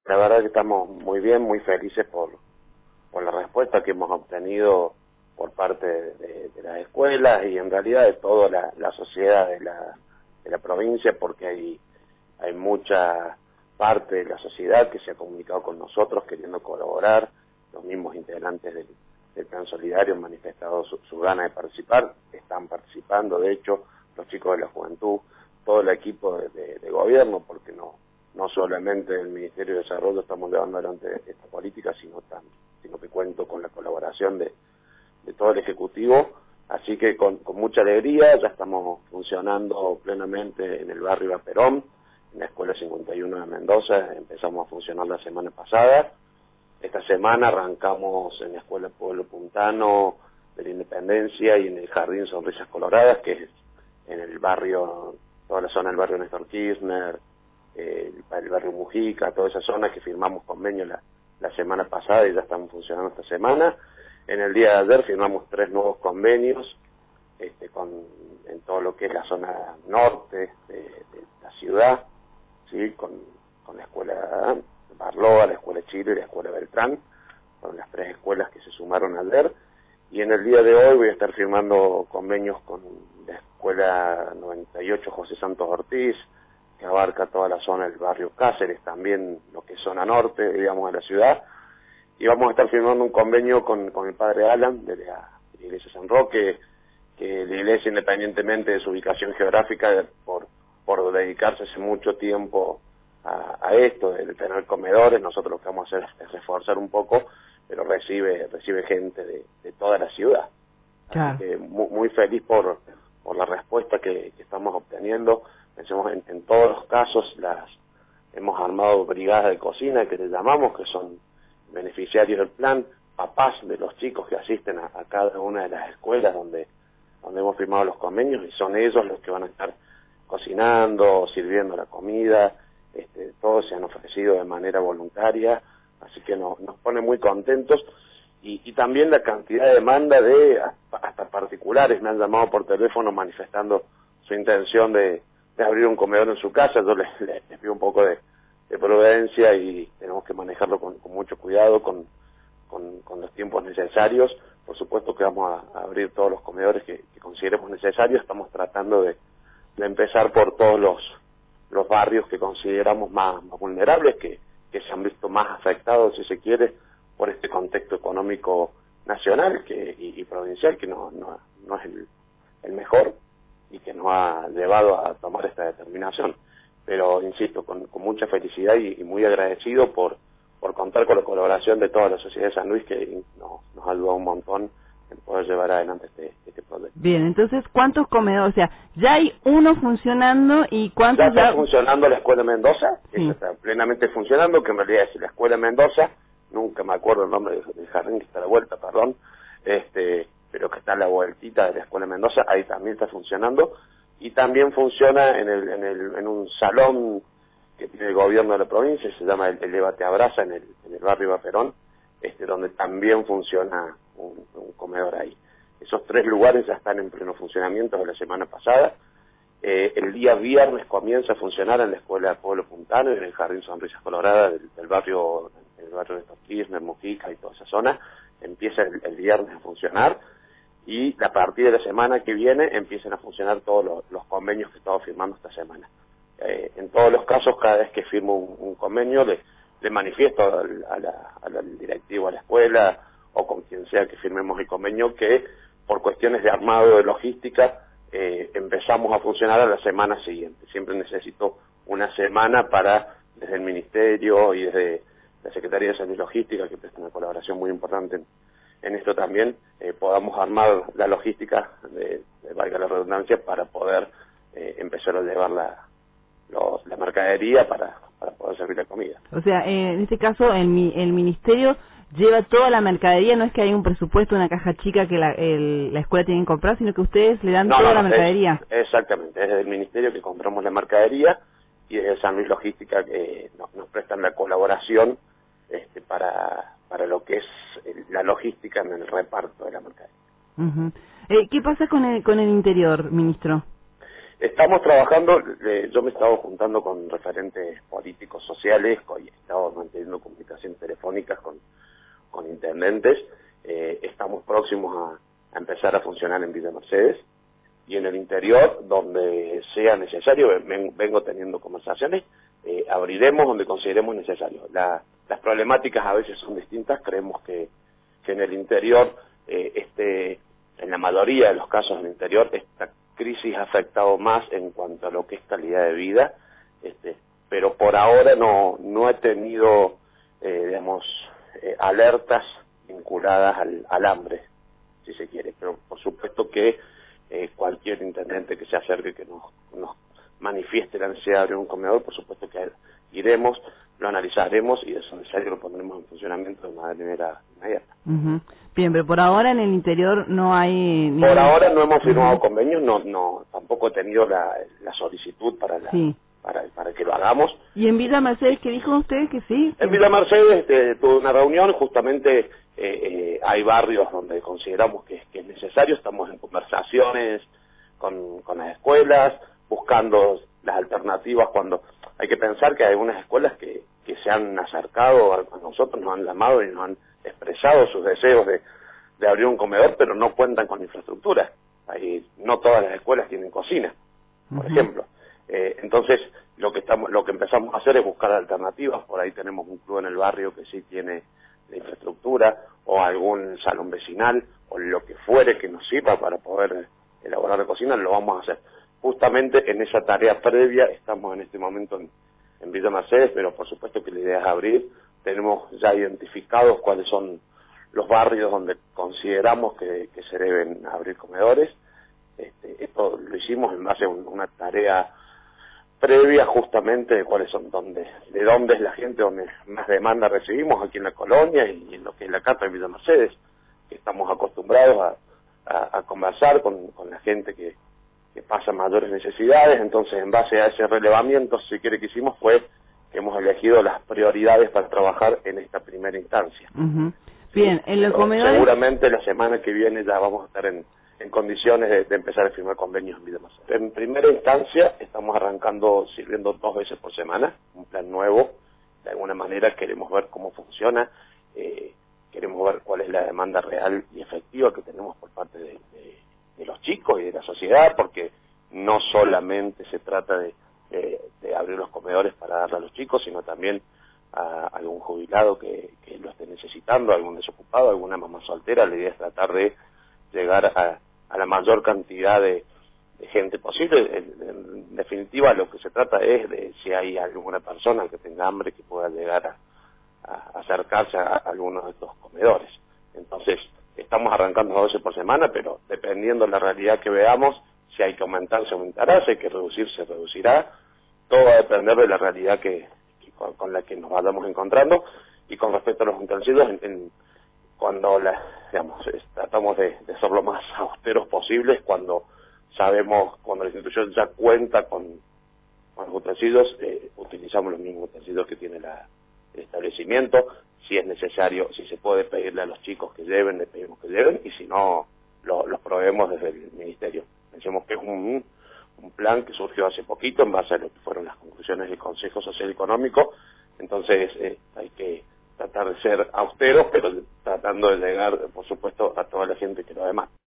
La verdad que estamos muy bien, muy felices por la respuesta que hemos obtenido por parte de las escuelas y en realidad de toda la sociedad de la provincia, porque hay mucha parte de la sociedad que se ha comunicado con nosotros queriendo colaborar. Los mismos integrantes del Plan Solidario han manifestado su gana de participar, están participando, de hecho, los chicos de la juventud, todo el equipo de gobierno, porque no solamente el Ministerio de Desarrollo estamos llevando adelante esta política, sino que cuento con la colaboración de todo el Ejecutivo, así que con mucha alegría ya estamos funcionando plenamente en el barrio Iba Perón, en la Escuela 51 de Mendoza, empezamos a funcionar la semana pasada. Esta semana arrancamos en la Escuela Pueblo Puntano de la Independencia y en el Jardín Sonrisas Coloradas, que es en el barrio, toda la zona del barrio Néstor Kirchner, el barrio Mujica, toda esa zona que firmamos convenio la semana pasada y ya estamos funcionando esta semana. En el día de ayer firmamos 3 nuevos convenios en todo lo que es la zona norte de la ciudad, ¿sí? con la escuela Barloa, la escuela Chile y la escuela Beltrán, son las 3 escuelas que se sumaron ayer. Y en el día de hoy voy a estar firmando convenios con la escuela 98 José Santos Ortiz, que abarca toda la zona del barrio Cáceres, también lo que es zona norte, digamos, de la ciudad. Y vamos a estar firmando un convenio con el padre Alan de la Iglesia San Roque, que la iglesia, independientemente de su ubicación geográfica, por dedicarse hace mucho tiempo a esto, de tener comedores, nosotros lo que vamos a hacer es reforzar un poco, pero recibe gente de toda la ciudad. Claro. Así que muy feliz por la respuesta que estamos obteniendo. Pensemos en todos los casos, hemos armado brigadas de cocina, que le llamamos, que son beneficiarios del plan, papás de los chicos que asisten a cada una de las escuelas donde hemos firmado los convenios, y son ellos los que van a estar cocinando, sirviendo la comida. Todos se han ofrecido de manera voluntaria, así que nos pone muy contentos. Y también la cantidad de demanda de hasta particulares me han llamado por teléfono manifestando su intención de abrir un comedor en su casa. Yo les pido un poco de prudencia y tenemos que manejarlo con mucho cuidado, con los tiempos necesarios. Por supuesto que vamos a abrir todos los comedores que consideremos necesarios. Estamos tratando de empezar por todos los barrios que consideramos más vulnerables, que se han visto más afectados, si se quiere, por este contexto económico nacional y provincial, que no es el mejor y que nos ha llevado a tomar esta determinación. Pero, insisto, con mucha felicidad y muy agradecido por contar con la colaboración de toda la sociedad de San Luis, que nos ha ayudado un montón en poder llevar adelante este proyecto. Bien, entonces, ¿cuántos comedores? O sea, ya hay uno funcionando y ¿cuántos ya está funcionando la Escuela Mendoza, sí. Esa está plenamente funcionando, que en realidad es la Escuela Mendoza, nunca me acuerdo el nombre del jardín que está a la vuelta, perdón, pero que está a la vueltita de la Escuela Mendoza, ahí también está funcionando, y también funciona en un salón que tiene el gobierno de la provincia, se llama el Debate Abraza, en el barrio Iba Perón, donde también funciona un comedor ahí. Esos 3 lugares ya están en pleno funcionamiento de la semana pasada. El día viernes comienza a funcionar en la Escuela de Pueblo Puntano y en el Jardín Sonrisas Coloradas del barrio Néstor Kirchner, Mujica y toda esa zona. Empieza el viernes a funcionar, y a partir de la semana que viene empiezan a funcionar todos los convenios que estamos firmando esta semana. En todos los casos, cada vez que firmo un convenio, le manifiesto al directivo, a la escuela, o con quien sea que firmemos el convenio, que por cuestiones de armado, de logística, empezamos a funcionar a la semana siguiente. Siempre necesito una semana para, desde el Ministerio y desde la Secretaría de Salud y Logística, que presta una colaboración muy importante en esto también, podamos armar la logística, valga la redundancia, para poder empezar a llevar la mercadería para poder servir la comida. O sea, en este caso el Ministerio lleva toda la mercadería, no es que hay un presupuesto, una caja chica que la escuela tiene que comprar, sino que ustedes le dan toda la mercadería. Exactamente, es del Ministerio que compramos la mercadería, y desde San Luis Logística que nos prestan la colaboración para lo que es la logística en el reparto de la mercadería. Uh-huh. ¿Qué pasa con el interior, ministro? Estamos trabajando, yo me he estado juntando con referentes políticos sociales y he estado comunicaciones telefónicas con intendentes. Estamos próximos a empezar a funcionar en Villa Mercedes, y en el interior, donde sea necesario, vengo teniendo conversaciones, abriremos donde consideremos necesario. Las problemáticas a veces son distintas. Creemos que en el interior, en la mayoría de los casos en el interior, esta crisis ha afectado más en cuanto a lo que es calidad de vida, pero por ahora no he tenido, alertas vinculadas al hambre, si se quiere, pero por supuesto que cualquier intendente que se acerque, que nos manifieste la necesidad de abrir un comedor, por supuesto que iremos, lo analizaremos y de eso necesario lo pondremos en funcionamiento de manera inmediata. Bien, pero por ahora en el interior no hay... Por ahora no hemos firmado convenios, tampoco he tenido la solicitud para que lo hagamos. ¿Y en Villa Mercedes qué dijo usted que sí? En Villa Mercedes tuve una reunión, justamente hay barrios donde consideramos que es necesario, estamos en conversaciones con las escuelas, buscando las alternativas, cuando hay que pensar que hay algunas escuelas que se han acercado a nosotros, nos han llamado y nos han expresado sus deseos de abrir un comedor, pero no cuentan con infraestructura. No todas las escuelas tienen cocina, por ejemplo. Entonces, lo que empezamos a hacer es buscar alternativas. Por ahí tenemos un club en el barrio que sí tiene la infraestructura, o algún salón vecinal, o lo que fuere que nos sirva para poder elaborar la cocina, lo vamos a hacer. Justamente en esa tarea previa estamos en este momento en Villa Mercedes, pero por supuesto que la idea es abrir. Tenemos ya identificados cuáles son los barrios donde consideramos que se deben abrir comedores. Esto lo hicimos en base a una tarea previa justamente de cuáles son, de dónde es la gente, donde más demanda recibimos aquí en la colonia y en lo que es la Cata de Villa Mercedes, que estamos acostumbrados a conversar con la gente que pasa mayores necesidades. Entonces, en base a ese relevamiento, si quiere, que hicimos fue que hemos elegido las prioridades para trabajar en esta primera instancia. Bien, en los comedores... Seguramente la semana que viene ya vamos a estar en condiciones de empezar a firmar convenios en Villa Mercedes. En primera instancia estamos arrancando sirviendo 2 veces por semana, un plan nuevo. De alguna manera queremos ver cómo funciona, queremos ver cuál es la demanda real y efectiva que tenemos por parte de los chicos y de la sociedad, porque no solamente se trata de abrir los comedores para darle a los chicos, sino también a algún jubilado que lo esté necesitando, algún desocupado, alguna mamá soltera. La idea es tratar de llegar a la mayor cantidad de gente posible. En definitiva, lo que se trata es de si hay alguna persona que tenga hambre que pueda llegar a acercarse a alguno de estos comedores. Entonces, estamos arrancando 12 por semana, pero dependiendo de la realidad que veamos, si hay que aumentar, se aumentará, si hay que reducir, se reducirá. Todo va a depender de la realidad con la que nos vayamos encontrando. Y con respecto a los utensilios, cuando tratamos de ser lo más austeros posibles, cuando la institución ya cuenta con los utensilios, utilizamos los mismos utensilios que tiene el establecimiento. Si es necesario, si se puede pedirle a los chicos que lleven, le pedimos que lleven, y si no, los proveemos desde el ministerio. Pensemos que es un plan que surgió hace poquito en base a lo que fueron las conclusiones del Consejo Social y Económico. Entonces hay que tratar de ser austeros, pero tratando de llegar, por supuesto, a toda la gente que lo demanda.